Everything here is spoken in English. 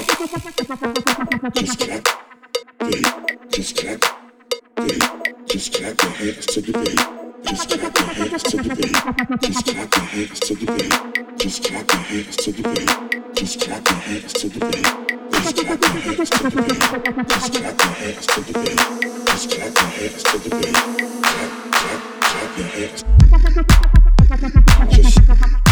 Just clap, beat. Just clap, beat. Just clap your hands to the beat. Just clap your hands to the beat. Just clap your hands to the beat. Just clap your hands to the beat. Just clap your hands to the beat. Just clap your hands to the beat. Just clap your hands to the beat. Just clap your hands to the beat. Clap, clap, clap your hands. Just